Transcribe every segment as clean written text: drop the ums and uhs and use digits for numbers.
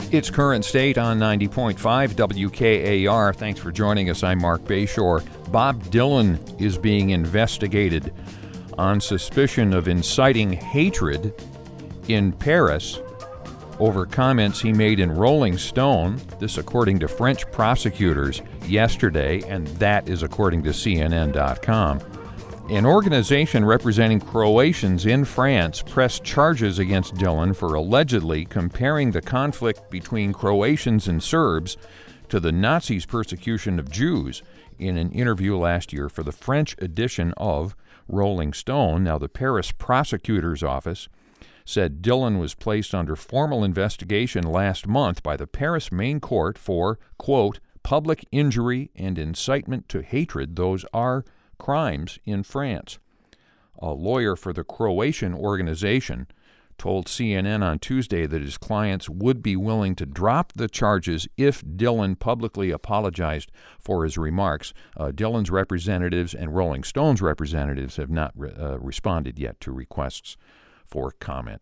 It's Current State on 90.5 WKAR. Thanks for joining us. I'm Mark Bayshore. Bob Dylan is being investigated on suspicion of inciting hatred in Paris over comments he made in Rolling Stone. This according to French prosecutors yesterday, and that is according to CNN.com. An organization representing Croatians in France pressed charges against Dylan for allegedly comparing the conflict between Croatians and Serbs to the Nazis' persecution of Jews in an interview last year for the French edition of Rolling Stone. Now, the Paris prosecutor's office said Dylan was placed under formal investigation last month by the Paris Main Court for, quote, public injury and incitement to hatred. Those are crimes in France. A lawyer for the Croatian organization told CNN on Tuesday that his clients would be willing to drop the charges if Dylan publicly apologized for his remarks. Dylan's representatives and Rolling Stone's representatives have not responded yet to requests for comment.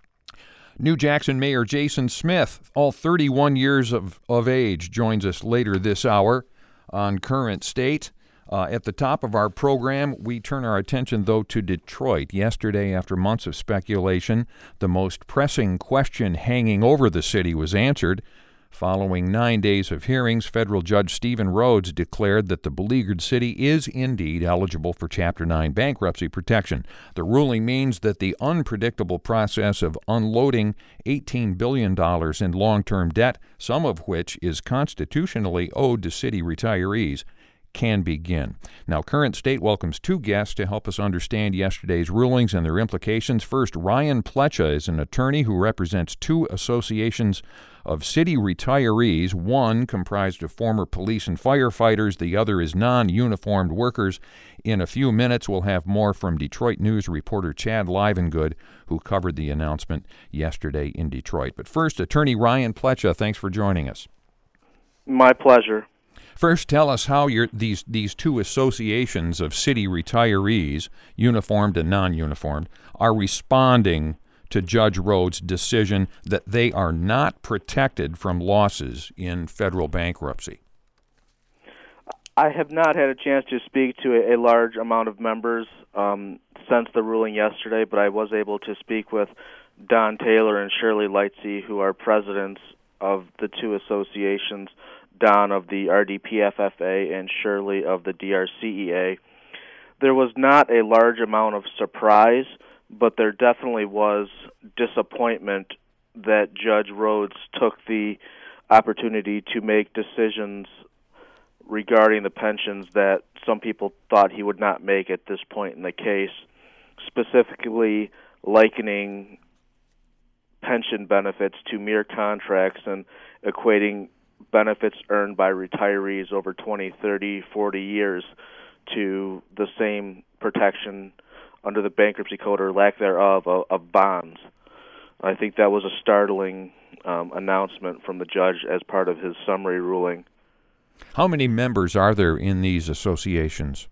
New Jackson Mayor Jason Smith, all 31 years of age, joins us later this hour on Current State. At the top of our program, we turn our attention, though, to Detroit. Yesterday, after months of speculation, the most pressing question hanging over the city was answered. Following 9 days of hearings, federal judge Stephen Rhodes declared that the beleaguered city is indeed eligible for Chapter 9 bankruptcy protection. The ruling means that the unpredictable process of unloading $18 billion in long-term debt, some of which is constitutionally owed to city retirees, can begin. Now, Current State welcomes two guests to help us understand yesterday's rulings and their implications. First, Ryan Plecha is an attorney who represents two associations of city retirees, one comprised of former police and firefighters, the other is non-uniformed workers. In a few minutes, we'll have more from Detroit News reporter Chad Livengood, who covered the announcement yesterday in Detroit. But first, attorney Ryan Plecha, thanks for joining us. My pleasure. First, tell us how these two associations of city retirees, uniformed and non-uniformed, are responding to Judge Rhodes' decision that they are not protected from losses in federal bankruptcy. I have not had a chance to speak to a large amount of members since the ruling yesterday, but I was able to speak with Don Taylor and Shirley Lightsey, who are presidents of the two associations, Don of the RDPFFA and Shirley of the DRCEA. There was not a large amount of surprise, but there definitely was disappointment that Judge Rhodes took the opportunity to make decisions regarding the pensions that some people thought he would not make at this point in the case, specifically likening pension benefits to mere contracts and equating benefits earned by retirees over 20, 30, 40 years to the same protection under the bankruptcy code or lack thereof of bonds. I think that was a startling announcement from the judge as part of his summary ruling. How many members are there in these associations?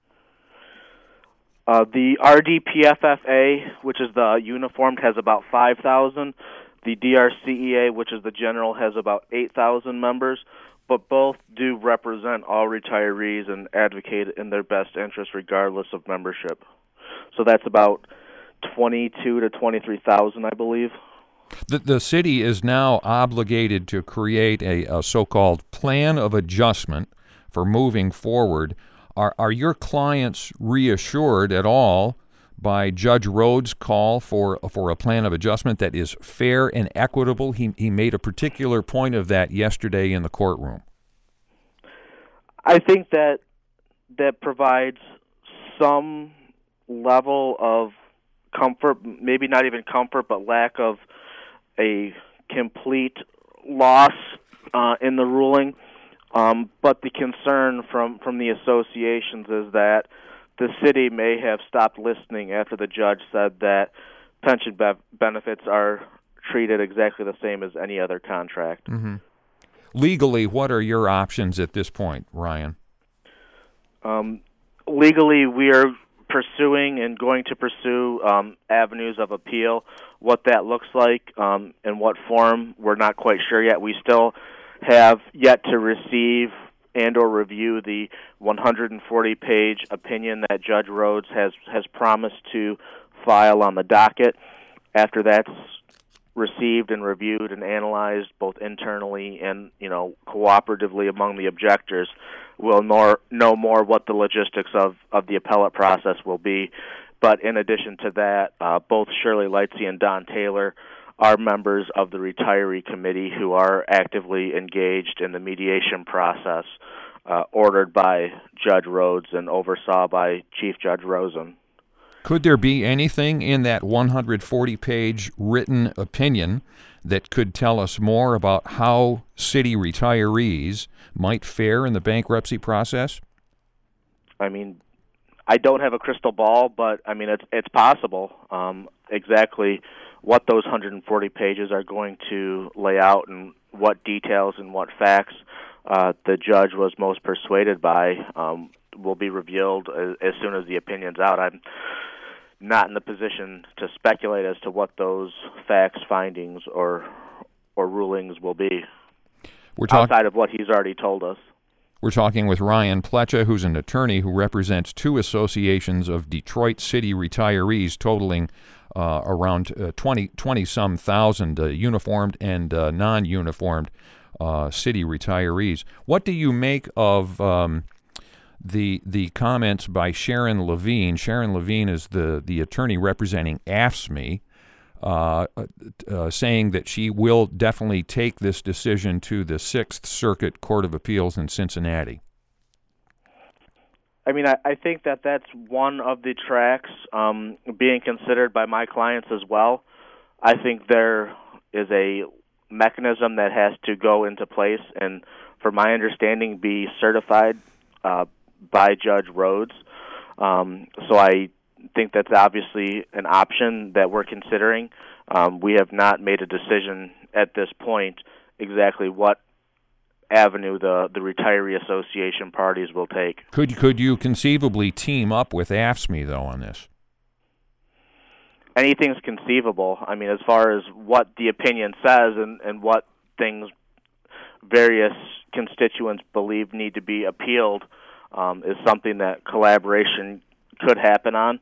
The RDPFFA, which is the uniformed, has about 5,000. The DRCEA, which is the general, has about 8,000 members, but both do represent all retirees and advocate in their best interest regardless of membership. So that's about 22 to 23,000, I believe. The city is now obligated to create a so-called plan of adjustment for moving forward. Are your clients reassured at all by Judge Rhodes' call for a plan of adjustment that is fair and equitable? He made a particular point of that yesterday in the courtroom. I think that provides some level of comfort, maybe not even comfort, but lack of a complete loss in the ruling. But the concern from the associations is that the city may have stopped listening after the judge said that pension benefits are treated exactly the same as any other contract. Mm-hmm. Legally, what are your options at this point, Ryan? Legally, we are pursuing and going to pursue avenues of appeal. what that looks like, in what form, we're not quite sure yet. We still have yet to receive and or review the 140-page opinion that Judge Rhodes has promised to file on the docket. After that's received and reviewed and analyzed both internally and, cooperatively among the objectors, we'll know more what the logistics of the appellate process will be. But in addition to that, both Shirley Lightsey and Don Taylor are members of the retiree committee who are actively engaged in the mediation process ordered by Judge Rhodes and oversaw by Chief Judge Rosen. Could there be anything in that 140-page written opinion that could tell us more about how city retirees might fare in the bankruptcy process? I mean, I don't have a crystal ball, but I mean it's possible. Exactly what those 140 pages are going to lay out and what details and what facts the judge was most persuaded by will be revealed as soon as the opinion's out. I'm not in the position to speculate as to what those facts, findings, or rulings will be outside of what he's already told us. We're talking with Ryan Plecha, who's an attorney who represents two associations of Detroit city retirees totaling around 20-some thousand uniformed and non-uniformed city retirees. What do you make of the comments by Sharon Levine? Sharon Levine is the attorney representing AFSCME, saying that she will definitely take this decision to the Sixth Circuit Court of Appeals in Cincinnati. I mean, I think that's one of the tracks being considered by my clients as well. I think there is a mechanism that has to go into place and, for my understanding, be certified by Judge Rhodes. So I think that's obviously an option that we're considering. We have not made a decision at this point exactly what avenue the retiree association parties will take. Could you conceivably team up with AFSCME, though, on this? Anything's conceivable. I mean, as far as what the opinion says and what things various constituents believe need to be appealed is something that collaboration could happen on.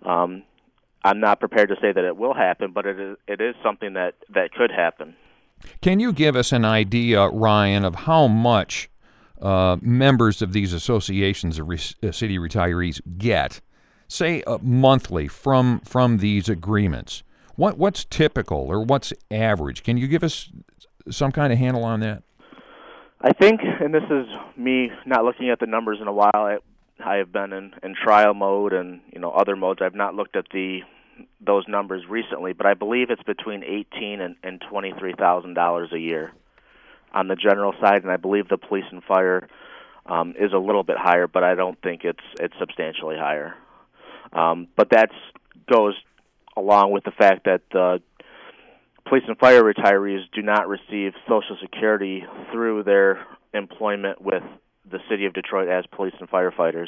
I'm not prepared to say that it will happen, but it is something that could happen. Can you give us an idea, Ryan, of how much members of these associations of city retirees get, say, monthly from these agreements? What's typical or what's average? Can you give us some kind of handle on that? I think, and this is me not looking at the numbers in a while, I have been in trial mode and other modes. I've not looked at those numbers recently, but I believe it's between $18,000 and $23,000 a year on the general side, and I believe the police and fire is a little bit higher, but I don't think it's substantially higher. But that goes along with the fact that the police and fire retirees do not receive Social Security through their employment with the city of Detroit as police and firefighters.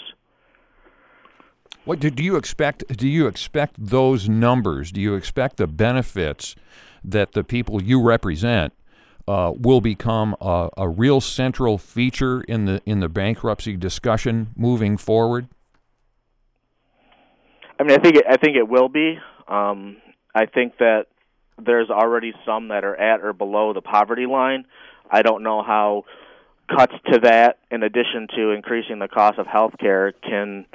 What do you expect? Do you expect those numbers? Do you expect the benefits that the people you represent will become a real central feature in the bankruptcy discussion moving forward? I mean, I think it will be. I think that there's already some that are at or below the poverty line. I don't know how cuts to that, in addition to increasing the cost of health care, can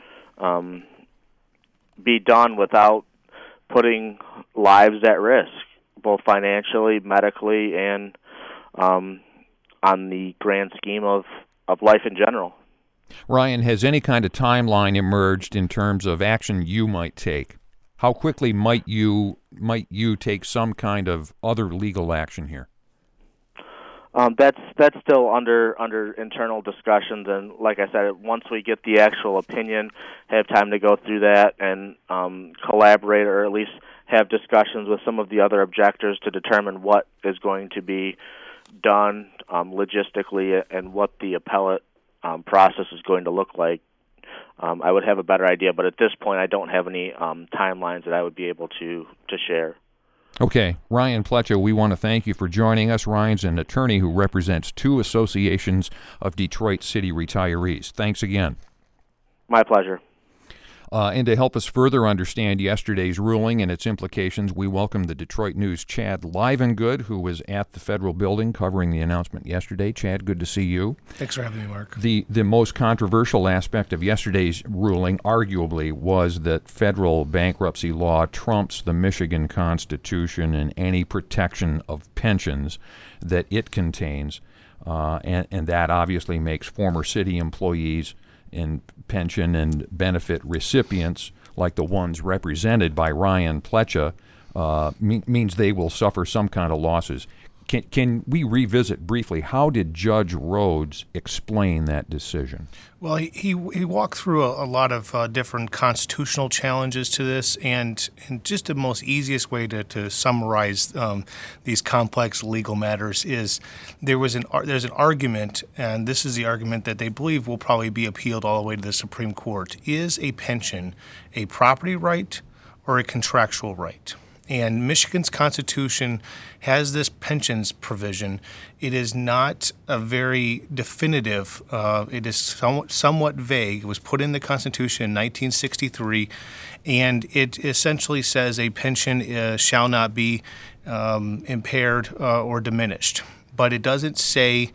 be done without putting lives at risk, both financially, medically, and on the grand scheme of life in general. Ryan, has any kind of timeline emerged in terms of action you might take? How quickly might you take some kind of other legal action here? That's still under internal discussions, and like I said, once we get the actual opinion, have time to go through that and collaborate, or at least have discussions with some of the other objectors to determine what is going to be done logistically and what the appellate process is going to look like. I would have a better idea, but at this point, I don't have any timelines that I would be able to share. Okay, Ryan Plecha, we want to thank you for joining us. Ryan's an attorney who represents 2 associations of Detroit City retirees. Thanks again. My pleasure. And to help us further understand yesterday's ruling and its implications, we welcome the Detroit News' Chad Livengood, who was at the federal building covering the announcement yesterday. Chad, good to see you. Thanks for having me, Mark. The most controversial aspect of yesterday's ruling, arguably, was that federal bankruptcy law trumps the Michigan Constitution and any protection of pensions that it contains, and that obviously makes former city employees and pension and benefit recipients, like the ones represented by Ryan Plecha, means they will suffer some kind of losses. Can we revisit briefly, how did Judge Rhodes explain that decision? Well, he walked through a lot of different constitutional challenges to this, and just the most easiest way to summarize these complex legal matters is there's an argument, and this is the argument that they believe will probably be appealed all the way to the Supreme Court. Is a pension a property right or a contractual right? And Michigan's Constitution has this pensions provision. It is not a very definitive. It is somewhat vague. It was put in the Constitution in 1963, and it essentially says a pension shall not be impaired or diminished. But it doesn't say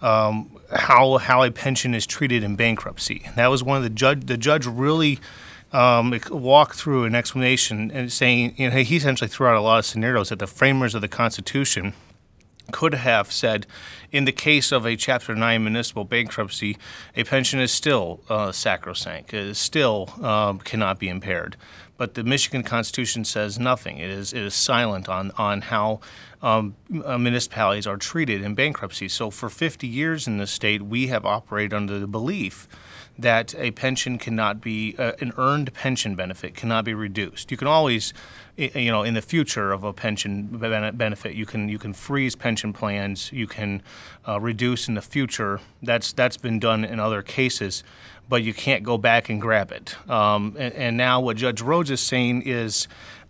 how a pension is treated in bankruptcy. And that was one of the judge really walk through an explanation and saying, he essentially threw out a lot of scenarios that the framers of the Constitution could have said, in the case of a Chapter 9 municipal bankruptcy, a pension is still sacrosanct. It is still cannot be impaired. But the Michigan Constitution says nothing. It is silent on how municipalities are treated in bankruptcy. So for 50 years in this state, we have operated under the belief that a pension cannot be an earned pension benefit cannot be reduced. You can always, in the future of a pension benefit, you can freeze pension plans. You can reduce in the future. That's been done in other cases, but you can't go back and grab it. And now what Judge Rhodes is saying is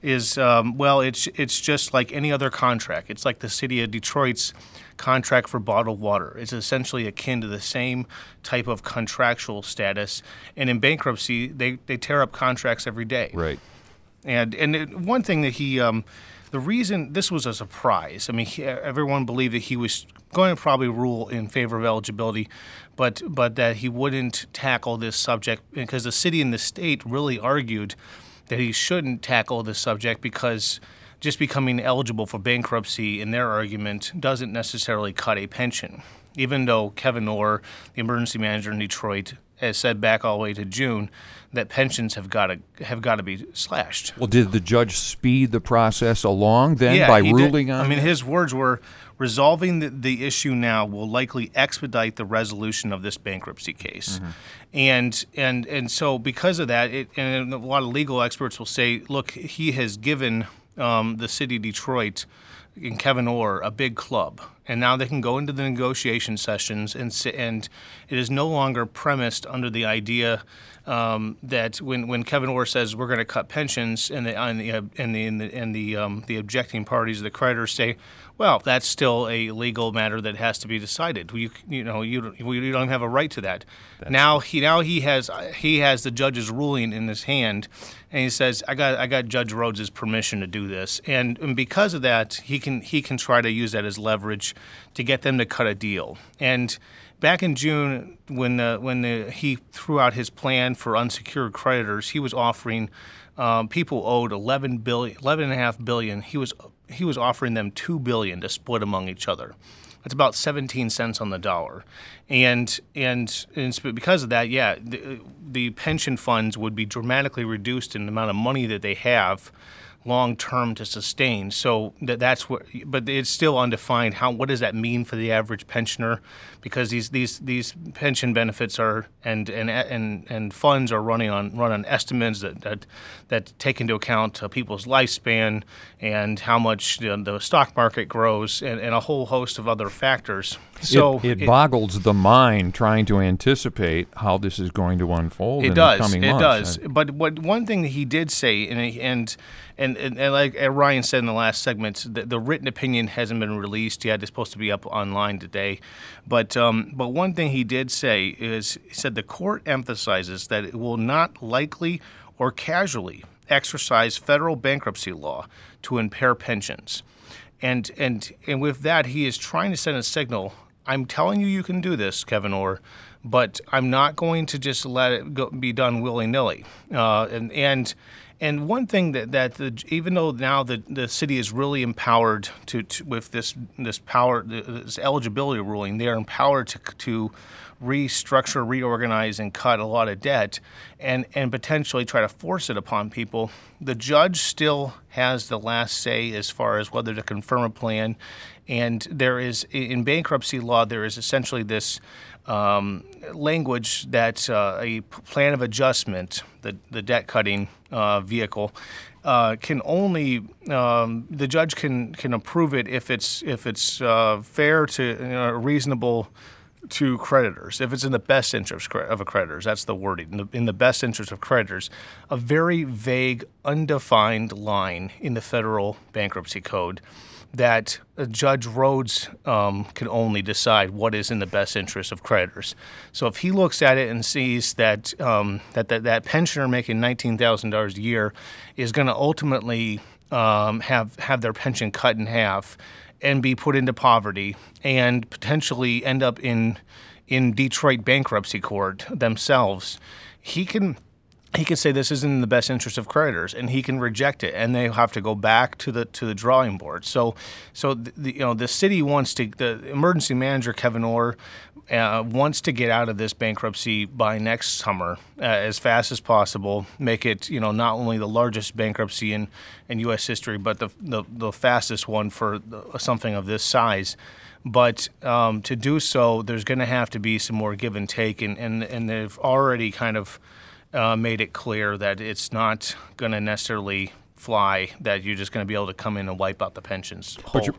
it's just like any other contract. It's like the city of Detroit's contract for bottled water. It's essentially akin to the same type of contractual status. And in bankruptcy, they tear up contracts every day. Right. And one thing that the reason this was a surprise, I mean, everyone believed that he was going to probably rule in favor of eligibility, but that he wouldn't tackle this subject because the city and the state really argued that he shouldn't tackle this subject because just becoming eligible for bankruptcy, in their argument, doesn't necessarily cut a pension. Even though Kevin Orr, the emergency manager in Detroit, has said back all the way to June that pensions have got to be slashed. Well, did the judge speed the process along then by ruling on? I mean, his words were, resolving the issue now will likely expedite the resolution of this bankruptcy case. Mm-hmm. And so because of that, and a lot of legal experts will say, look, he has given the city of Detroit and Kevin Orr a big club, and now they can go into the negotiation sessions, and it is no longer premised under the idea that when Kevin Orr says we're going to cut pensions, and the objecting parties, the creditors, say, well, that's still a legal matter that has to be decided. You don't have a right to that. Now he has the judge's ruling in his hand, and he says, I got Judge Rhodes' permission to do this, and because of that, he can try to use that as leverage to get them to cut a deal. And back in June, when he threw out his plan for unsecured creditors, he was offering people owed $11.5 billion. He was offering them $2 billion to split among each other. That's about 17 cents on the dollar, and because of that, the pension funds would be dramatically reduced in the amount of money that they have long term to sustain. So that's what, but it's still undefined. What does that mean for the average pensioner? Because these pension benefits are and funds are run on estimates that take into account people's lifespan and how much the stock market grows and a whole host of other factors. So it boggles the mind trying to anticipate how this is going to unfold in the coming months. It does. But one thing that he did say, and and like Ryan said in the last segment, the written opinion hasn't been released yet. It's supposed to be up online today. But one thing he did say is, he said the court emphasizes that it will not likely or casually exercise federal bankruptcy law to impair pensions. And with that, he is trying to send a signal. I'm telling you, you can do this, Kevin Orr, but I'm not going to just let it be done willy-nilly. And one thing that even though now the city is really empowered to with this eligibility ruling, they are empowered to restructure, reorganize, and cut a lot of debt, and potentially try to force it upon people. The judge still has the last say as far as whether to confirm a plan. And there is, in bankruptcy law, there is essentially this language that a plan of adjustment, the debt cutting vehicle, can only the judge can approve it if it's fair to reasonable to creditors, if it's in the best interest of creditors. That's the wording, in the best interest of creditors. A very vague, undefined line in the federal bankruptcy code that Judge Rhodes can only decide what is in the best interest of creditors. So if he looks at it and sees that that pensioner making $19,000 a year is going to ultimately have their pension cut in half and be put into poverty and potentially end up in Detroit bankruptcy court themselves, he can say this isn't in the best interest of creditors, and he can reject it, and they have to go back to the drawing board. So the city wants to, the emergency manager Kevin Orr wants to get out of this bankruptcy by next summer as fast as possible. Make it not only the largest bankruptcy in U.S. history, but the fastest one for something of this size. But to do so, there's going to have to be some more give and take, and they've already kind of made it clear that it's not going to necessarily fly, that you're just going to be able to come in and wipe out the pensions.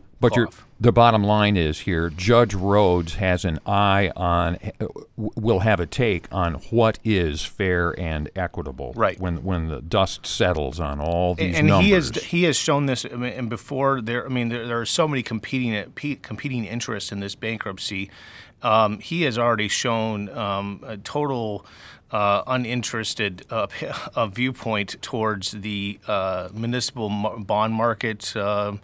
The bottom line is here, Judge Rhodes has an eye on, will have a take on what is fair and equitable. Right. When the dust settles on all these and numbers. he has shown this, and before there are so many competing interests in this bankruptcy. He has already shown a total uninterested viewpoint towards the municipal bond market,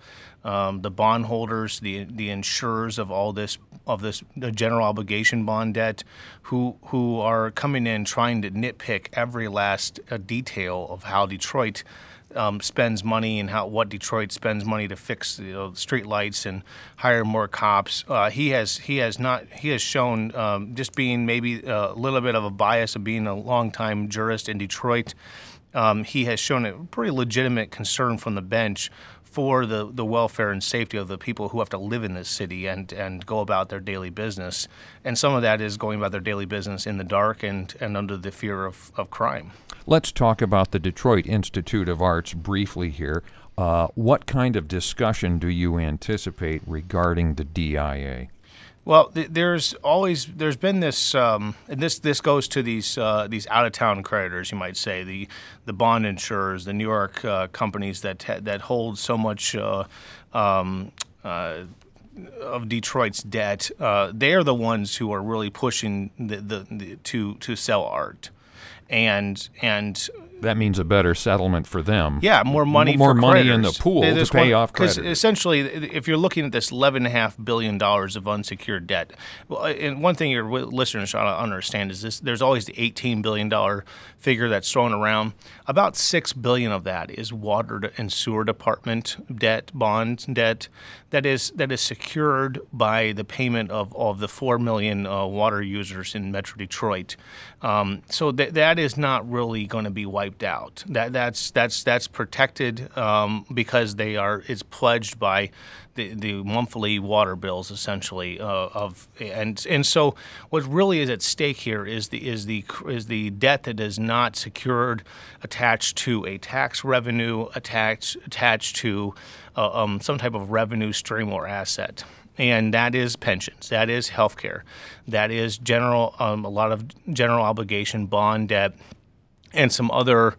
the bondholders, the insurers of all this the general obligation bond debt, who are coming in trying to nitpick every last detail of how Detroit spends money and what Detroit spends money to fix street lights and hire more cops. He has shown just being maybe a little bit of a bias of being a longtime jurist in Detroit. He has shown a pretty legitimate concern from the bench for the welfare and safety of the people who have to live in this city and go about their daily business. And some of that is going about their daily business in the dark and under the fear of crime. Let's talk about the Detroit Institute of Arts briefly here. What kind of discussion do you anticipate regarding the DIA? Well, there's been this, and this goes to these out of town creditors, you might say, the bond insurers, the New York companies that hold so much of Detroit's debt. They are the ones who are really pushing to sell art, and that means a better settlement for them. Yeah, more money more for money creditors. In the pool to pay off creditors. Because essentially, if you're looking at this $11.5 billion of unsecured debt, well, and one thing your listeners should understand is this: there's always the $18 billion figure that's thrown around. About $6 billion of that is water and sewer department debt, bond debt, that is secured by the payment of the 4 million water users in Metro Detroit. So that is not really going to be wiped out. That's protected because it's pledged by the monthly water bills essentially and so what really is at stake here is the debt that is not secured, attached to a tax revenue, attached to some type of revenue stream or asset. And that is pensions, that is healthcare, that is a lot of general obligation bond debt, and some other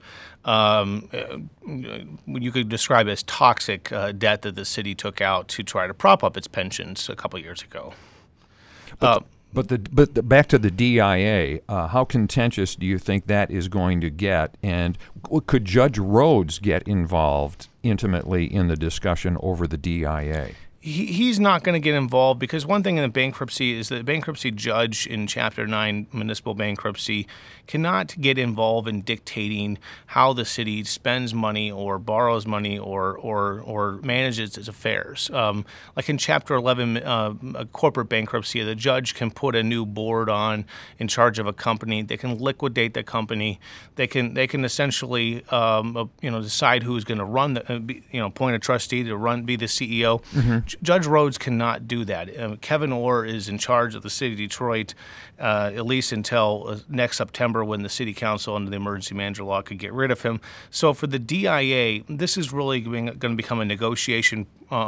you could describe as toxic debt that the city took out to try to prop up its pensions a couple years ago. But back to the DIA, how contentious do you think that is going to get? And could Judge Rhodes get involved intimately in the discussion over the DIA? He's not going to get involved because one thing in the bankruptcy is that the bankruptcy judge in Chapter 9 municipal bankruptcy cannot get involved in dictating how the city spends money or borrows money or manages its affairs. Like in Chapter 11, a corporate bankruptcy, the judge can put a new board on in charge of a company. They can liquidate the company. They can essentially decide who's going to run appoint a trustee to be the CEO. Mm-hmm. Judge Rhodes cannot do that. Kevin Orr is in charge of the city of Detroit at least until next September, when the city council under the emergency manager law could get rid of him. So for the DIA, this is really going to become a negotiation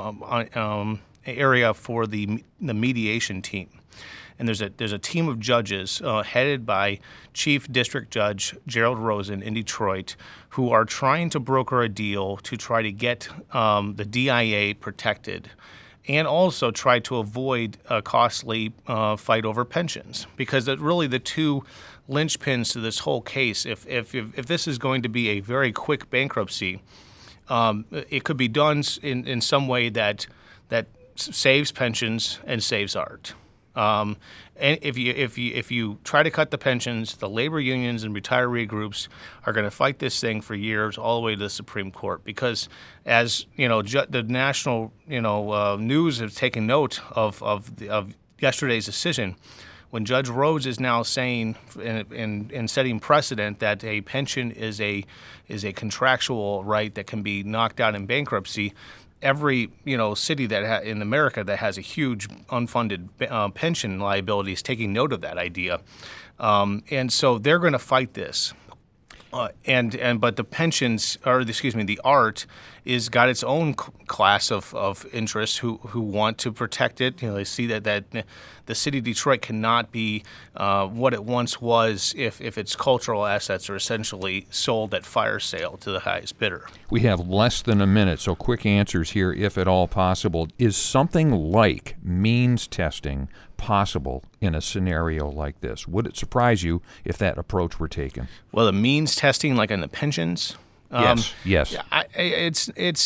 area for the mediation team. And there's a team of judges headed by Chief District Judge Gerald Rosen in Detroit, who are trying to broker a deal to try to get the DIA protected, and also try to avoid a costly fight over pensions, because really the two linchpins to this whole case. If this is going to be a very quick bankruptcy, it could be done in some way that saves pensions and saves art. And if you try to cut the pensions, the labor unions and retiree groups are going to fight this thing for years, all the way to the Supreme Court. Because, as you know, the national news has taken note of yesterday's decision, when Judge Rhodes is now saying in setting precedent that a pension is a contractual right that can be knocked out in bankruptcy. Every city that in America that has a huge unfunded pension liability is taking note of that idea, and so they're going to fight this. But the pensions, the art is got its own class of interests who want to protect it. They see that the city of Detroit cannot be what it once was if its cultural assets are essentially sold at fire sale to the highest bidder. We have less than a minute, so quick answers here, if at all possible. Is something like means testing possible in a scenario like this? Would it surprise you if that approach were taken? Well, the means testing, like in the pensions. Yes. It's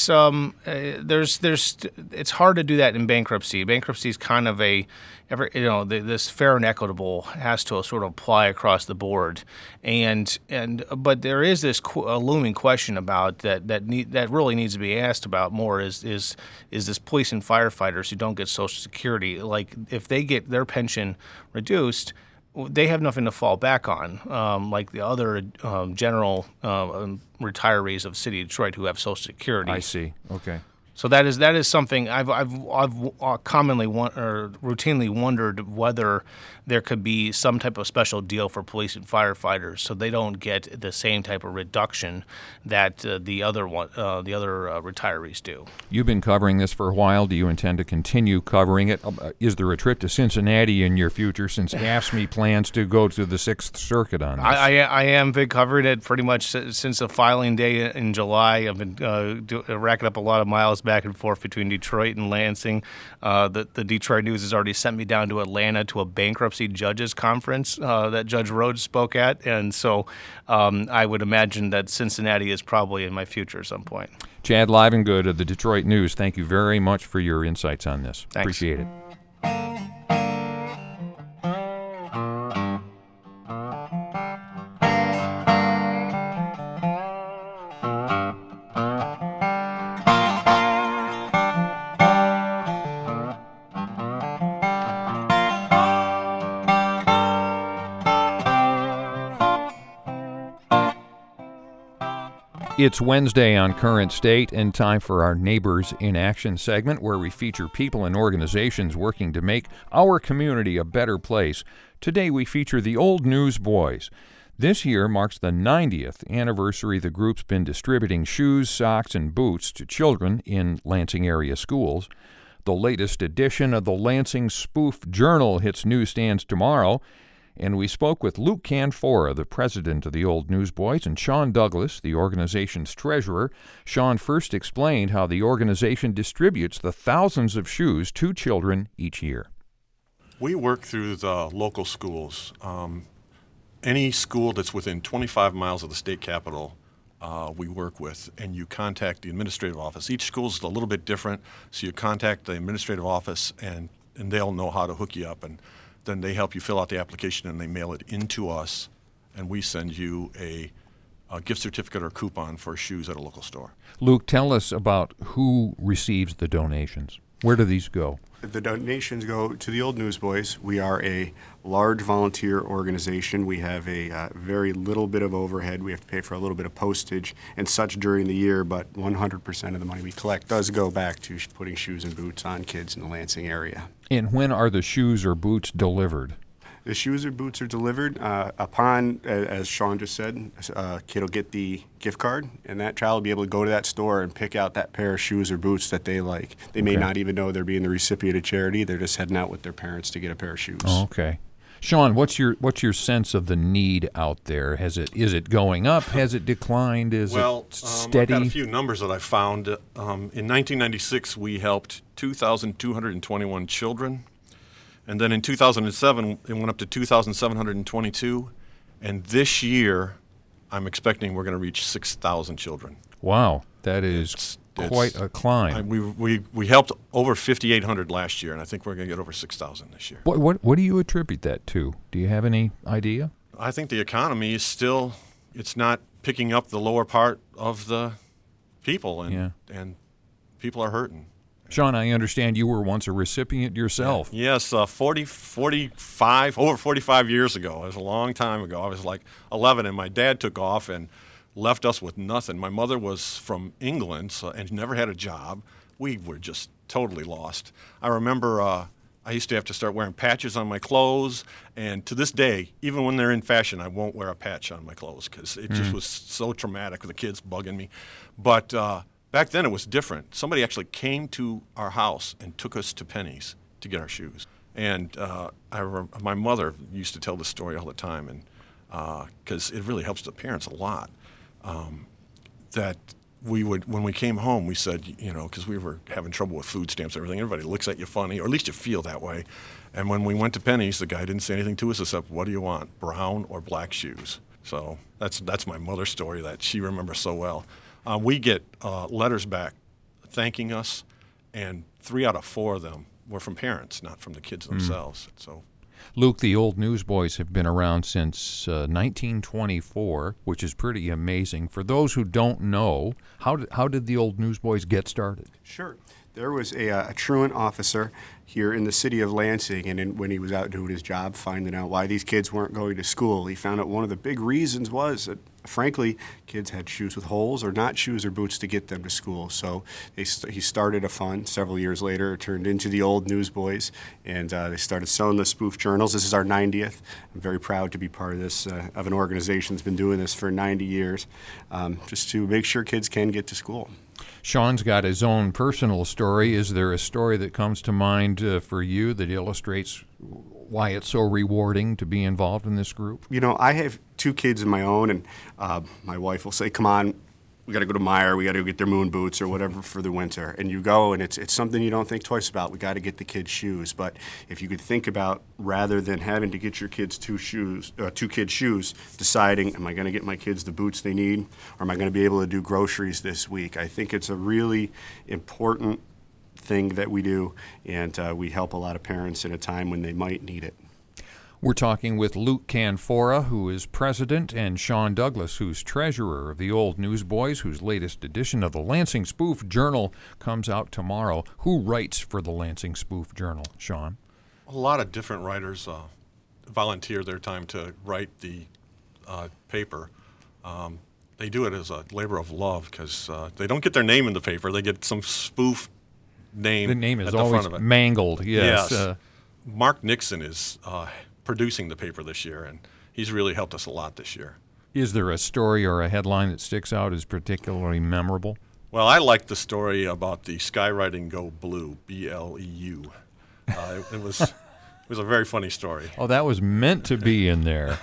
hard to do that in bankruptcy. Bankruptcy is kind of this fair and equitable has to sort of apply across the board, but there is this looming question about that really needs to be asked about more is this police and firefighters who don't get Social Security, like if they get their pension reduced, they have nothing to fall back on, like the other general retirees of the city of Detroit who have Social Security. I see. Okay. So that is something I've commonly routinely wondered whether there could be some type of special deal for police and firefighters, so they don't get the same type of reduction that the other retirees do. You've been covering this for a while. Do you intend to continue covering it? Is there a trip to Cincinnati in your future, since AFSCME plans to go to the Sixth Circuit on this? I am been covering it pretty much since the filing day in July. I've been racking up a lot of miles back and forth between Detroit and Lansing. The Detroit News has already sent me down to Atlanta to a bankruptcy judges conference that Judge Rhodes spoke at, and so I would imagine that Cincinnati is probably in my future at some point. Chad Livengood of the Detroit News, thank you very much for your insights on this. Thanks. Appreciate it. It's Wednesday on Current State, and time for our Neighbors in Action segment, where we feature people and organizations working to make our community a better place. Today we feature the Old Newsboys. This year marks the 90th anniversary the group's been distributing shoes, socks, and boots to children in Lansing area schools. The latest edition of the Lansing Spoof Journal hits newsstands tomorrow, And we spoke with Luke Canfora, the president of the Old Newsboys, and Sean Douglas, the organization's treasurer. Sean first explained how the organization distributes the thousands of shoes to children each year. We work through the local schools. Any school that's within 25 miles of the state capitol, we work with, and you contact the administrative office. Each school is a little bit different, so you contact the administrative office, and they'll know how to hook you up, and then they help you fill out the application, and they mail it into us, and we send you a gift certificate or coupon for shoes at a local store. Luke, tell us about who receives the donations. Where do these go? The donations go to the Old Newsboys. We are a large volunteer organization. We have a very little bit of overhead. We have to pay for a little bit of postage and such during the year, but 100% of the money we collect does go back to putting shoes and boots on kids in the Lansing area. And when are the shoes or boots delivered? The shoes or boots are delivered upon, as Sean just said, a kid will get the gift card, and that child will be able to go to that store and pick out that pair of shoes or boots that they like. They may not even know they're being the recipient of charity. They're just heading out with their parents to get a pair of shoes. Oh, okay. Sean, what's your sense of the need out there? Is it going up? Has it declined? Is it steady? I've got a few numbers that I found. In 1996, we helped 2,221 children. And then in 2007, it went up to 2,722. And this year, I'm expecting we're going to reach 6,000 children. Wow, that is quite a climb. We helped over 5,800 last year, and I think we're going to get over 6,000 this year. What do you attribute that to? Do you have any idea? I think the economy is still, it's not picking up the lower part of the people, and people are hurting. Sean, I understand you were once a recipient yourself. Yes, over 45 years ago. It was a long time ago. I was like 11, and my dad took off and left us with nothing. My mother was from England and never had a job. We were just totally lost. I remember I used to have to start wearing patches on my clothes, and to this day, even when they're in fashion, I won't wear a patch on my clothes because it just was so traumatic with the kids bugging me. But back then it was different. Somebody actually came to our house and took us to Penny's to get our shoes. And my mother used to tell this story all the time, and because it really helps the parents a lot, that when we came home, we said, because we were having trouble with food stamps and everything, everybody looks at you funny, or at least you feel that way. And when we went to Penny's, the guy didn't say anything to us except, "What do you want, brown or black shoes?" So that's my mother's story that she remembers so well. We get letters back thanking us, and 3 out of 4 of them were from parents, not from the kids themselves. So, Luke, the Old Newsboys have been around since 1924, which is pretty amazing. For those who don't know, how did the Old Newsboys get started? Sure. There was a truant officer here in the city of Lansing, and when he was out doing his job, finding out why these kids weren't going to school, he found out one of the big reasons was that, frankly, kids had shoes with holes or not shoes or boots to get them to school. So he started a fund. Several years later, it turned into the Old Newsboys, and they started selling the spoof journals. This is our 90th. I'm very proud to be part of this, of an organization that's been doing this for 90 years, just to make sure kids can get to school. Sean's got his own personal story. Is there a story that comes to mind for you that illustrates why it's so rewarding to be involved in this group? I have 2 kids of my own, and my wife will say, "Come on, we got to go to Meijer, we got to go get their moon boots or whatever for the winter." And you go, and it's something you don't think twice about. We got to get the kids shoes. But if you could think about, rather than having to get your kids 2 kids shoes, deciding, am I going to get my kids the boots they need, or am I going to be able to do groceries this week? I think it's a really important thing that we do, and we help a lot of parents in a time when they might need it. We're talking with Luke Canfora, who is president, and Sean Douglas, who's treasurer of the Old Newsboys, whose latest edition of the Lansing Spoof Journal comes out tomorrow. Who writes for the Lansing Spoof Journal, Sean? a lot of different writers volunteer their time to write the paper. They do it as a labor of love because they don't get their name in the paper. They get some spoof name. The name is at the always front of it. mangled. Yes. Mark Nixon is producing the paper this year, and he's really helped us a lot this year. Is there a story or a headline that sticks out as particularly memorable? Well, I like the story about the skywriting Go Blue, B-L-E-U. It was It was a very funny story. Oh, that was meant to be in there.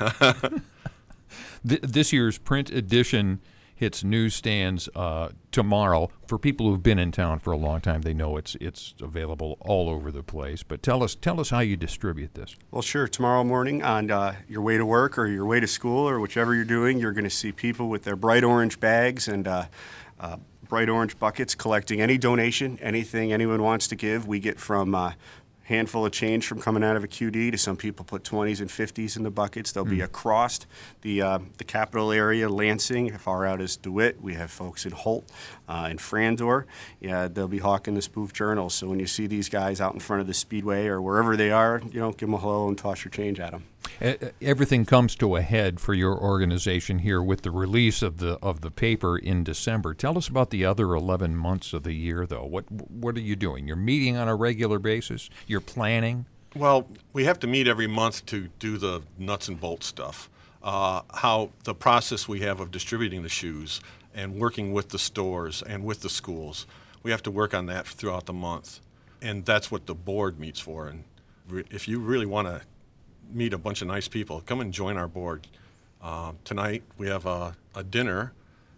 This year's print edition hits newsstands tomorrow. For people who've been in town for a long time, they know it's available all over the place. But tell us how you distribute this. Well, sure. Tomorrow morning on your way to work or your way to school or whichever you're doing, you're going to see people with their bright orange bags and bright orange buckets collecting any donation, anything anyone wants to give. We get from handful of change from coming out of a QD to some people put 20s and 50s in the buckets. They'll be across the capital area, Lansing, far out as DeWitt. We have folks in Holt and Frandor. Yeah, they'll be hawking the spoof journals. So when you see these guys out in front of the Speedway or wherever they are, give them a hello and toss your change at them. Everything comes to a head for your organization here with the release of the paper in December. Tell us about the other 11 months of the year, though. What are you doing? You're meeting on a regular basis? You're planning? Well, we have to meet every month to do the nuts and bolts stuff. How the process we have of distributing the shoes and working with the stores and with the schools, we have to work on that throughout the month. And that's what the board meets for. And if you really want to meet a bunch of nice people, come and join our board. Tonight we have a dinner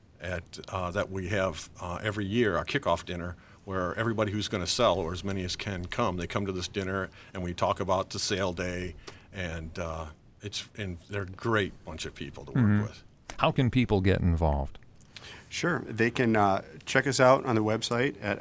that we have every year, our kickoff dinner, where everybody who's going to sell, or as many as can come, they come to this dinner and we talk about the sale day, and they're a great bunch of people to work with. How can people get involved? Sure. They can check us out on the website at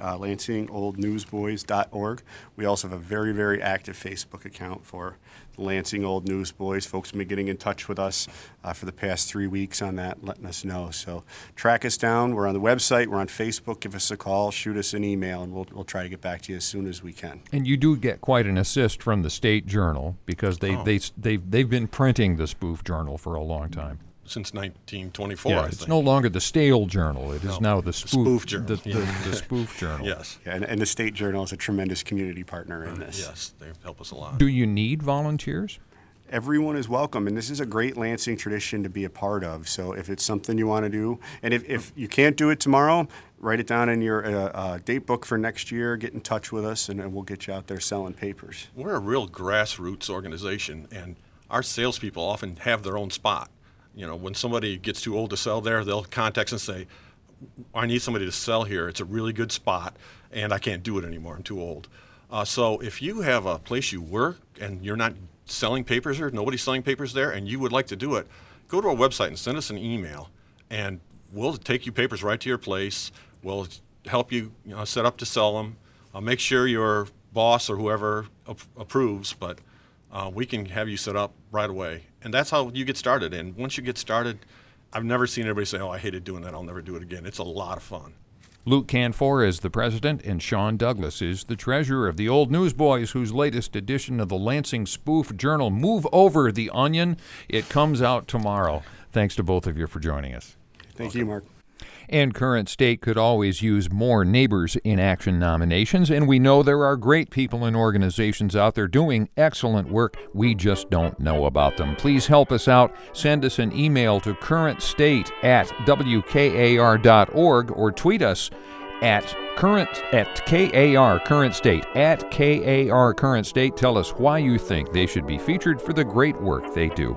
LansingOldNewsBoys.org. We also have a very, very active Facebook account for the Lansing Old Newsboys. Folks have been getting in touch with us for the past 3 weeks on that, letting us know. So track us down. We're on the website. We're on Facebook. Give us a call. Shoot us an email, and we'll try to get back to you as soon as we can. And you do get quite an assist from the State Journal because they've been printing the spoof journal for a long time. Since 1924, yeah, I it's think. no longer the stale journal. It is now the spoof journal. The spoof journal. Yes. Yeah, and the State Journal is a tremendous community partner in this. Yes, they help us a lot. Do you need volunteers? Everyone is welcome, and this is a great Lansing tradition to be a part of. So if it's something you want to do, and if you can't do it tomorrow, write it down in your date book for next year, get in touch with us, and we'll get you out there selling papers. We're a real grassroots organization, and our salespeople often have their own spot. When somebody gets too old to sell there, they'll contact us and say, I need somebody to sell here. It's a really good spot, and I can't do it anymore. I'm too old. So if you have a place you work and you're not selling papers or nobody's selling papers there and you would like to do it, go to our website and send us an email, and we'll take you papers right to your place. We'll help you, set up to sell them. Make sure your boss or whoever approves, but we can have you set up right away. And that's how you get started. And once you get started, I've never seen anybody say, I hated doing that, I'll never do it again. It's a lot of fun. Luke Canfor is the president, and Sean Douglas is the treasurer of the Old Newsboys, whose latest edition of the Lansing Spoof Journal, Move Over the Onion. It comes out tomorrow. Thanks to both of you for joining us. Thank you, Mark. And Current State could always use more Neighbors in Action nominations, and we know there are great people and organizations out there doing excellent work. We just don't know about them. Please help us out. Send us an email to currentstate@wkar.org or tweet us at KAR Current State, at KAR Current State. Tell us why you think they should be featured for the great work they do.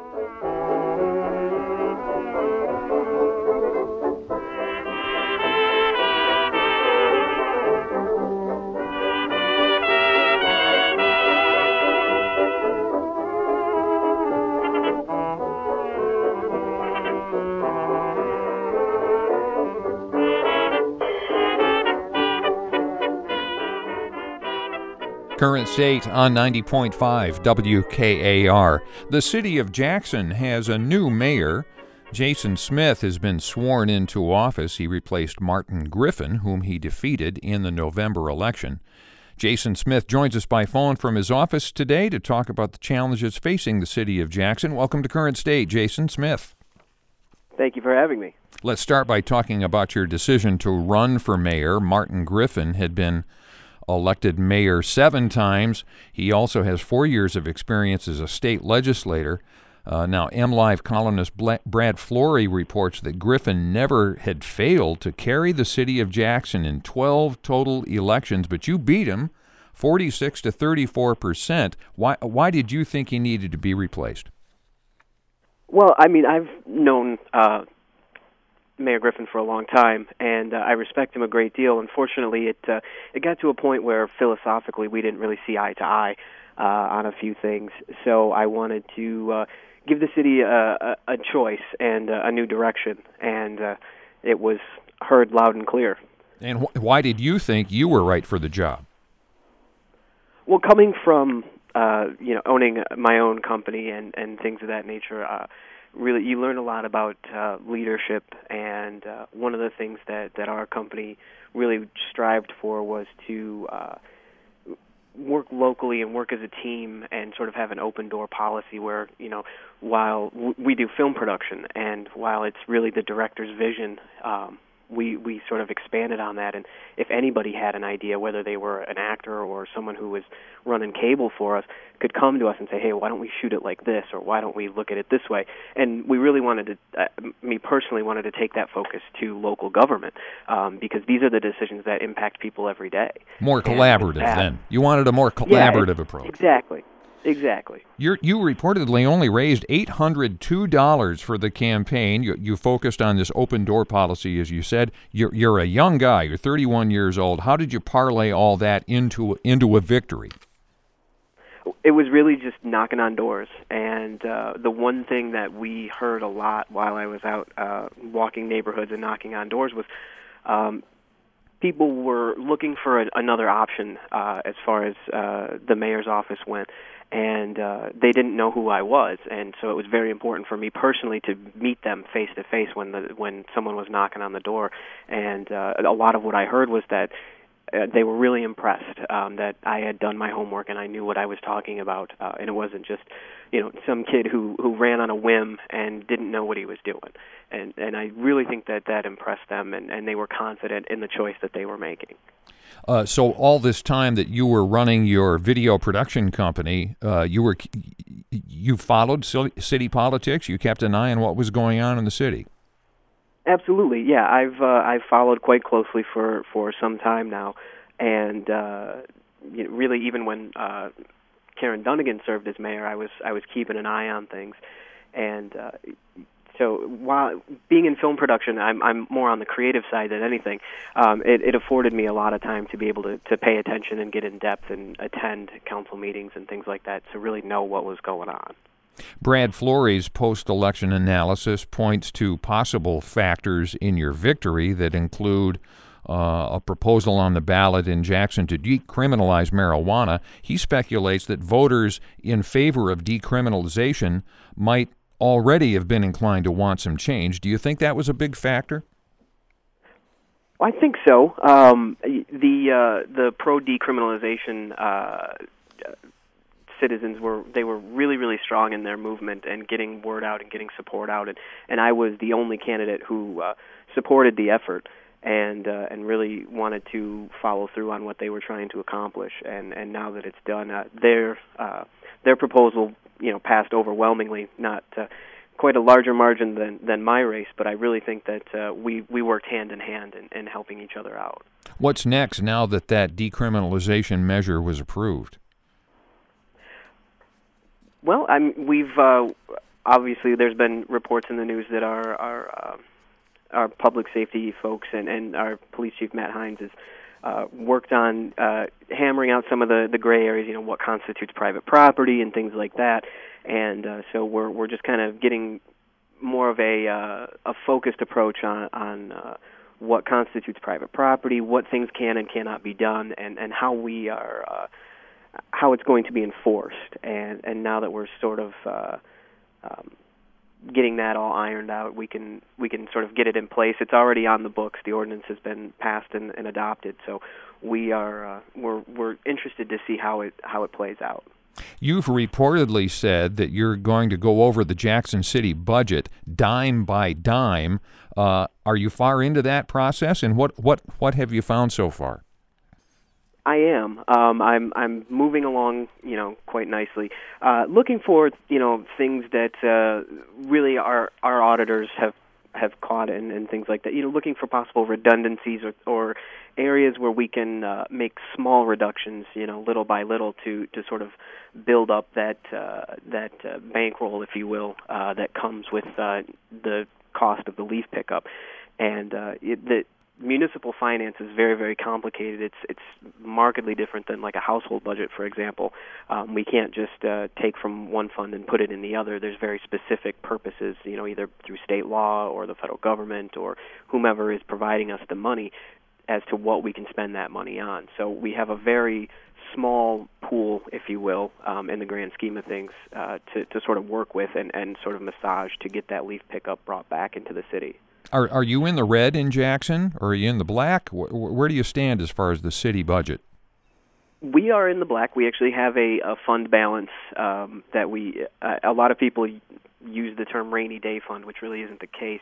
Current State on 90.5 WKAR. The city of Jackson has a new mayor. Jason Smith has been sworn into office. He replaced Martin Griffin, whom he defeated in the November election. Jason Smith joins us by phone from his office today to talk about the challenges facing the city of Jackson. Welcome to Current State, Jason Smith. Thank you for having me. Let's start by talking about your decision to run for mayor. Martin Griffin had been elected mayor 7 times. He also has 4 years of experience as a state legislator. Now, MLive columnist Brad Flory reports that Griffin never had failed to carry the city of Jackson in 12 total elections, but you beat him 46 to 34%. Why did you think he needed to be replaced? Well, I mean, I've known Mayor Griffin for a long time, and I respect him a great deal. Unfortunately, it got to a point where philosophically we didn't really see eye to eye on a few things. So I wanted to give the city a choice and a new direction, and it was heard loud and clear. And why did you think you were right for the job? Well, coming from owning my own company and things of that nature, really you learn a lot about leadership, and one of the things that our company really strived for was to work locally and work as a team and sort of have an open door policy where, while we do film production and while it's really the director's vision, we sort of expanded on that, and if anybody had an idea, whether they were an actor or someone who was running cable for us, could come to us and say, hey, why don't we shoot it like this, or why don't we look at it this way? And we really wanted to, me personally, wanted to take that focus to local government, because these are the decisions that impact people every day. More collaborative, then. You wanted a more collaborative approach. Exactly. You reportedly only raised $802 for the campaign. You focused on this open door policy, as you said. You're a young guy. You're 31 years old. How did you parlay all that into a victory? It was really just knocking on doors. And the one thing that we heard a lot while I was out walking neighborhoods and knocking on doors was people were looking for another option as far as the mayor's office went. And they didn't know who I was, and so it was very important for me personally to meet them face to face when someone was knocking on the door. And a lot of what I heard was that they were really impressed that I had done my homework and I knew what I was talking about, and it wasn't just some kid who ran on a whim and didn't know what he was doing. And I really think that impressed them, and they were confident in the choice that they were making. So all this time that you were running your video production company, you followed city politics. You kept an eye on what was going on in the city. Absolutely, yeah. I've followed quite closely for some time now, and really even when Karen Dunnigan served as mayor, I was keeping an eye on things, and. So while being in film production, I'm more on the creative side than anything. It afforded me a lot of time to be able to pay attention and get in depth and attend council meetings and things like that to really know what was going on. Brad Florey's post-election analysis points to possible factors in your victory that include a proposal on the ballot in Jackson to decriminalize marijuana. He speculates that voters in favor of decriminalization might already have been inclined to want some change. Do you think that was a big factor? I think so. The pro-decriminalization citizens were really, really strong in their movement and getting word out and getting support out. And I was the only candidate who supported the effort and really wanted to follow through on what they were trying to accomplish. And now that it's done, their proposal passed overwhelmingly, not quite a larger margin than my race, but I really think that we worked hand in hand in helping each other out. What's next now that decriminalization measure was approved? Well, we've obviously there's been reports in the news that our public safety folks and our police chief Matt Hines has worked on hammering out some of the gray areas, what constitutes private property and things like that. And so we're just kind of getting more of a focused approach on what constitutes private property, what things can and cannot be done, and how we are how it's going to be enforced. And now that we're sort of getting that all ironed out, we can sort of get it in place. It's already on the books. The ordinance has been passed and adopted. So we're interested to see how it plays out. You've reportedly said that you're going to go over the Jackson City budget dime by dime. Are you far into that process, and what have you found so far? I am. I'm moving along, quite nicely. Looking for, things that really our auditors have have caught and things like that. Looking for possible redundancies or areas where we can make small reductions, little by little, to sort of build up that bankroll, if you will, that comes with the cost of the leaf pickup. And the municipal finance is very, very complicated. It's markedly different than like a household budget, for example. We can't just take from one fund and put it in the other. There's very specific purposes, either through state law or the federal government or whomever is providing us the money as to what we can spend that money on. So we have a very small pool, if you will, in the grand scheme of things, to sort of work with and sort of massage to get that leaf pickup brought back into the city. Are you in the red in Jackson, or are you in the black? Where do you stand as far as the city budget? We are in the black. We actually have a fund balance that we. A lot of people use the term rainy day fund, which really isn't the case.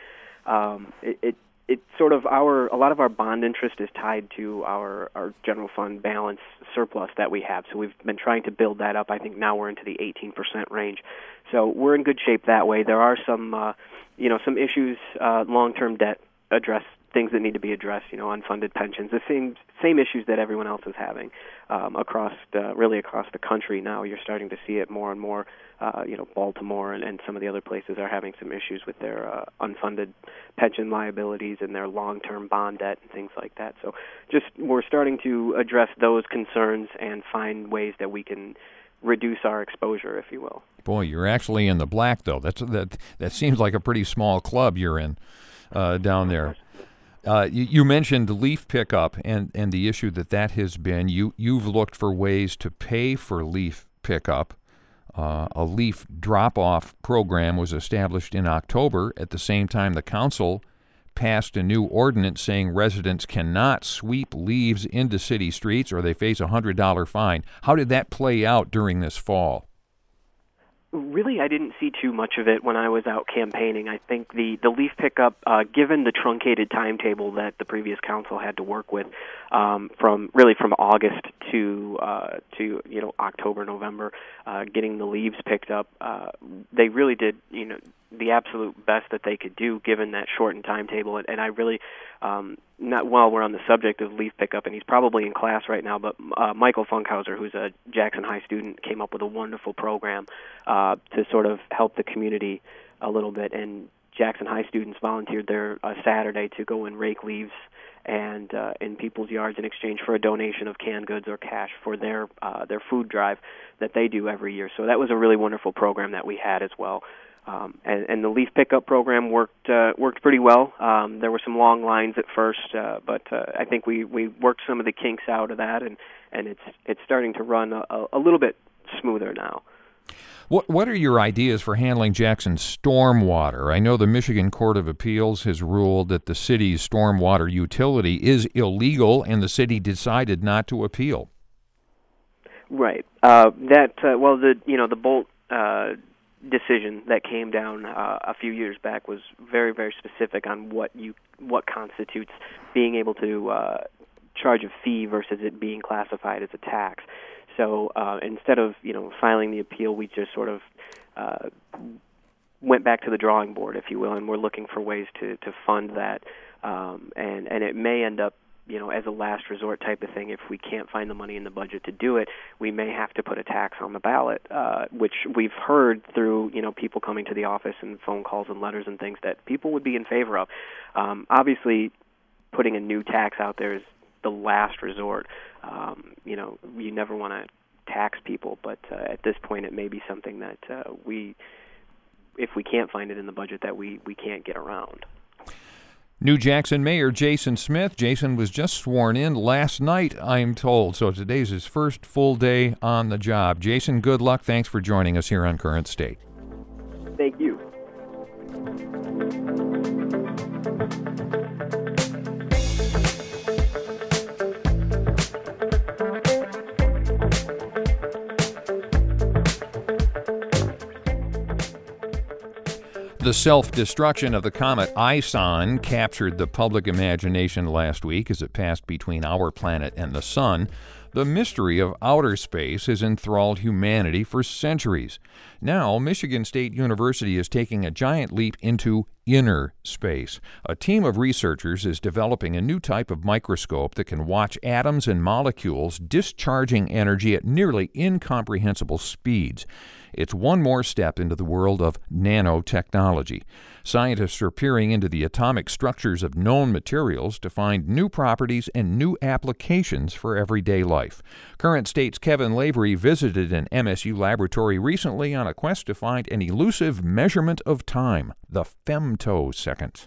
It's sort of a lot of our bond interest is tied to our general fund balance surplus that we have. So we've been trying to build that up. I think now we're into the 18% range. So we're in good shape that way. There are some some issues, long-term debt things that need to be addressed, unfunded pensions, the same issues that everyone else is having across the country now. You're starting to see it more and more. Baltimore and some of the other places are having some issues with their unfunded pension liabilities and their long-term bond debt and things like that. So we're starting to address those concerns and find ways that we can reduce our exposure, if you will. Boy, you're actually in the black, though. That seems like a pretty small club you're in down there. You mentioned leaf pickup and the issue that has been. You've looked for ways to pay for leaf pickup. A leaf drop-off program was established in October. At the same time, the council passed a new ordinance saying residents cannot sweep leaves into city streets or they face a $100 fine. How did that play out during this fall? Really, I didn't see too much of it when I was out campaigning. I think the leaf pickup, given the truncated timetable that the previous council had to work with, from August to October, November, getting the leaves picked up, they really did the absolute best that they could do given that shortened timetable. And I really, not while we're on the subject of leaf pickup, and he's probably in class right now, but Michael Funkhauser, who's a Jackson High student, came up with a wonderful program to sort of help the community a little bit. And Jackson High students volunteered there Saturday to go and rake leaves and in people's yards in exchange for a donation of canned goods or cash for their food drive that they do every year. So that was a really wonderful program that we had as well. And the leaf pickup program worked pretty well. There were some long lines at first, but I think we worked some of the kinks out of that, and it's starting to run a little bit smoother now. What are your ideas for handling Jackson's stormwater? I know the Michigan Court of Appeals has ruled that the city's stormwater utility is illegal, and the city decided not to appeal. Right. The Bolt decision that came down a few years back was very, very specific on what constitutes being able to charge a fee versus it being classified as a tax. So instead of filing the appeal, we just sort of went back to the drawing board, if you will, and we're looking for ways to fund that. And it may end up as a last resort type of thing. If we can't find the money in the budget to do it, we may have to put a tax on the ballot, which we've heard through people coming to the office and phone calls and letters and things that people would be in favor of. Obviously, putting a new tax out there is the last resort. You never want to tax people, but at this point, it may be something that if we can't find it in the budget, that we can't get around. New Jackson Mayor Jason Smith. Jason was just sworn in last night, I'm told, so today's his first full day on the job. Jason, good luck. Thanks for joining us here on Current State. Thank you. The self-destruction of the comet ISON captured the public imagination last week as it passed between our planet and the sun. The mystery of outer space has enthralled humanity for centuries. Now, Michigan State University is taking a giant leap into inner space. A team of researchers is developing a new type of microscope that can watch atoms and molecules discharging energy at nearly incomprehensible speeds. It's one more step into the world of nanotechnology. Scientists are peering into the atomic structures of known materials to find new properties and new applications for everyday life. Current State's Kevin Lavery visited an MSU laboratory recently on a quest to find an elusive measurement of time, the femtosecond.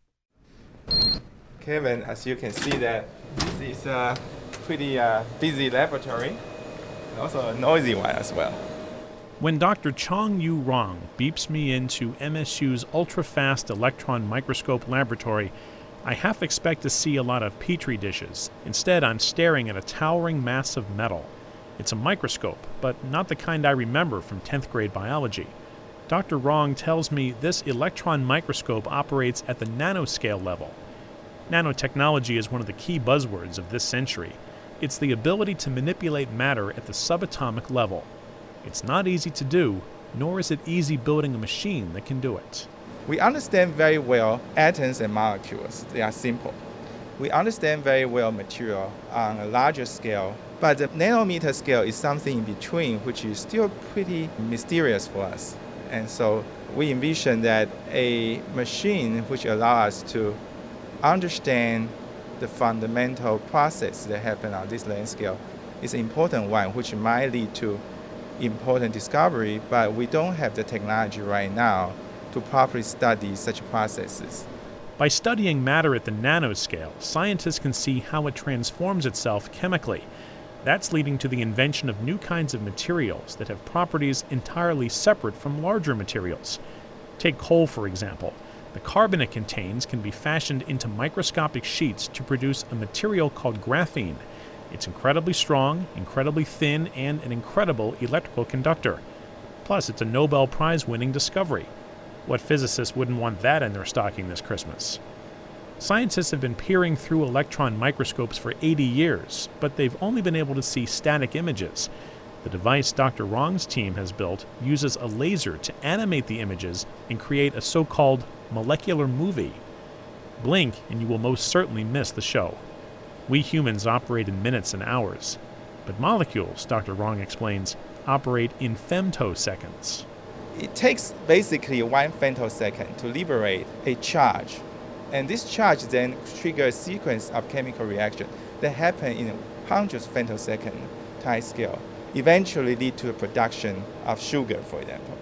Kevin, as you can see, that this is a pretty busy laboratory, and also a noisy one as well. When Dr. Chong-Yu Rong beeps me into MSU's ultra-fast electron microscope laboratory, I half expect to see a lot of petri dishes. Instead, I'm staring at a towering mass of metal. It's a microscope, but not the kind I remember from 10th grade biology. Dr. Rong tells me this electron microscope operates at the nanoscale level. Nanotechnology is one of the key buzzwords of this century. It's the ability to manipulate matter at the subatomic level. It's not easy to do, nor is it easy building a machine that can do it. We understand very well atoms and molecules. They are simple. We understand very well material on a larger scale, but the nanometer scale is something in between, which is still pretty mysterious for us. And so we envision that a machine which allows us to understand the fundamental process that happen on this length scale is an important one, which might lead to important discovery, but we don't have the technology right now to properly study such processes. By studying matter at the nanoscale, scientists can see how it transforms itself chemically. That's leading to the invention of new kinds of materials that have properties entirely separate from larger materials. Take coal, for example. The carbon it contains can be fashioned into microscopic sheets to produce a material called graphene. It's incredibly strong, incredibly thin, and an incredible electrical conductor. Plus, it's a Nobel Prize-winning discovery. What physicists wouldn't want that in their stocking this Christmas? Scientists have been peering through electron microscopes for 80 years, but they've only been able to see static images. The device Dr. Rong's team has built uses a laser to animate the images and create a so-called molecular movie. Blink, and you will most certainly miss the show. We humans operate in minutes and hours, but molecules, Dr. Rong explains, operate in femtoseconds. It takes basically 1 femtosecond to liberate a charge, and this charge then triggers a sequence of chemical reactions that happen in hundreds of femtosecond time scale, eventually lead to the production of sugar, for example.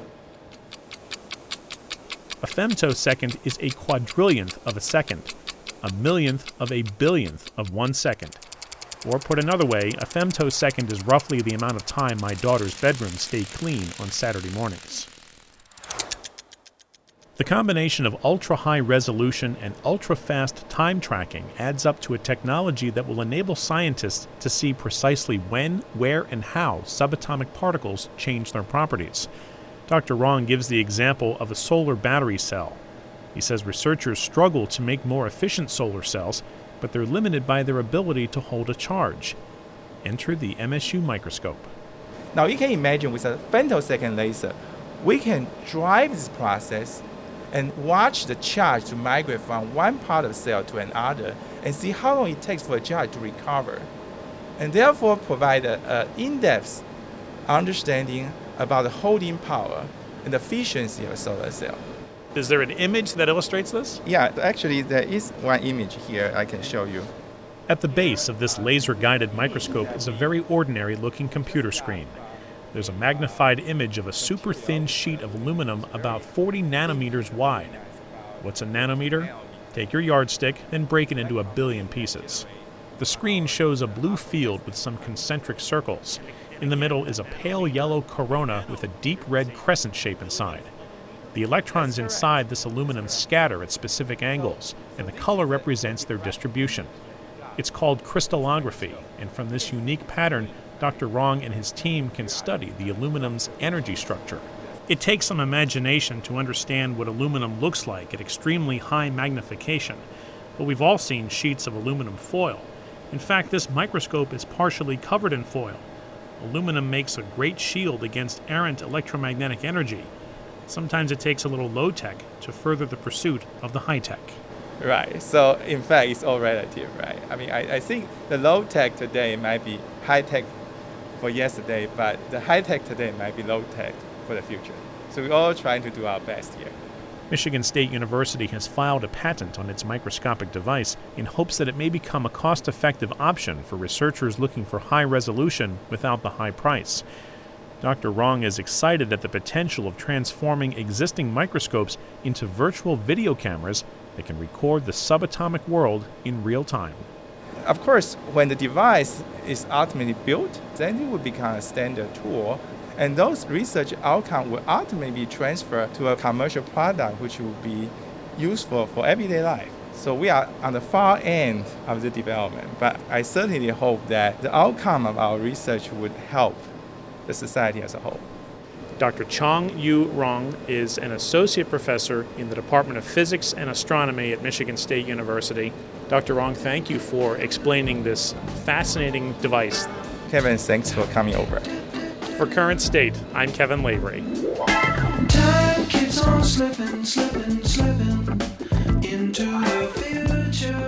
A femtosecond is a quadrillionth of a second, a millionth of a billionth of 1 second. Or put another way, a femtosecond is roughly the amount of time my daughter's bedrooms stay clean on Saturday mornings. The combination of ultra-high resolution and ultra-fast time tracking adds up to a technology that will enable scientists to see precisely when, where, and how subatomic particles change their properties. Dr. Rong gives the example of a solar battery cell. He says researchers struggle to make more efficient solar cells, but they're limited by their ability to hold a charge. Enter the MSU microscope. Now you can imagine with a femtosecond laser, we can drive this process and watch the charge to migrate from one part of the cell to another and see how long it takes for a charge to recover, and therefore provide an in-depth understanding about the holding power and the efficiency of a solar cell. Is there an image that illustrates this? Yeah, actually there is one image here I can show you. At the base of this laser-guided microscope is a very ordinary-looking computer screen. There's a magnified image of a super-thin sheet of aluminum about 40 nanometers wide. What's a nanometer? Take your yardstick and break it into a billion pieces. The screen shows a blue field with some concentric circles. In the middle is a pale yellow corona with a deep red crescent shape inside. The electrons inside this aluminum scatter at specific angles, and the color represents their distribution. It's called crystallography, and from this unique pattern, Dr. Rong and his team can study the aluminum's energy structure. It takes some imagination to understand what aluminum looks like at extremely high magnification, but we've all seen sheets of aluminum foil, In fact, this microscope is partially covered in foil. Aluminum makes a great shield against errant electromagnetic energy. Sometimes it takes a little low-tech to further the pursuit of the high-tech. Right. So in fact, it's all relative, right? I mean, I think the low-tech today might be high-tech for yesterday, but the high-tech today might be low-tech for the future. So we're all trying to do our best here. Michigan State University has filed a patent on its microscopic device in hopes that it may become a cost-effective option for researchers looking for high resolution without the high price. Dr. Rong is excited at the potential of transforming existing microscopes into virtual video cameras that can record the subatomic world in real time. Of course, when the device is ultimately built, then it will become a standard tool. And those research outcomes will ultimately be transferred to a commercial product which will be useful for everyday life. So we are on the far end of the development, but I certainly hope that the outcome of our research would help the society as a whole. Dr. Chong Yu Rong is an associate professor in the Department of Physics and Astronomy at Michigan State University. Dr. Rong, thank you for explaining this fascinating device. Kevin, thanks for coming over. For Current State, I'm Kevin Lavery. Time keeps on slipping into the future.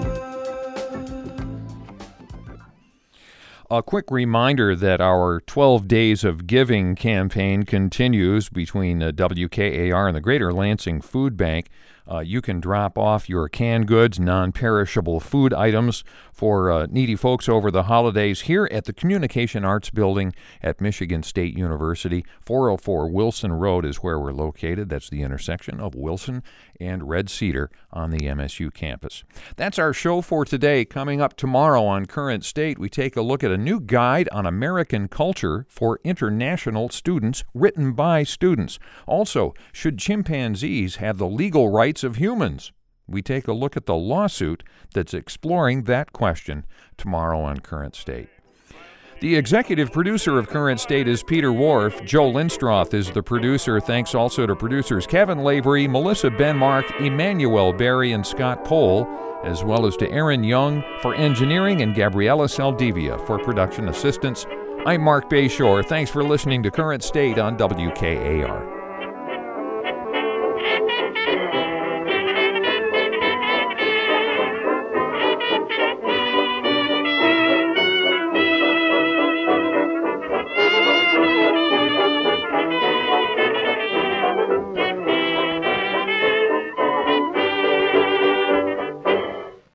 A quick reminder that our 12 Days of Giving campaign continues between WKAR and the Greater Lansing Food Bank. You can drop off your canned goods, non-perishable food items for needy folks over the holidays here at the Communication Arts Building at Michigan State University. 404 Wilson Road is where we're located. That's the intersection of Wilson and Red Cedar on the MSU campus. That's our show for today. Coming up tomorrow on Current State, we take a look at a new guide on American culture for international students written by students. Also, should chimpanzees have the legal rights of humans? We take a look at the lawsuit that's exploring that question tomorrow on Current State. The executive producer of Current State is Peter Wharf. Joe Lindstroth is the producer. Thanks also to producers Kevin Lavery, Melissa Benmark, Emmanuel Berry, and Scott Pohl, as well as to Aaron Young for engineering and Gabriela Saldivia for production assistance. I'm Mark Bayshore. Thanks for listening to Current State on WKAR.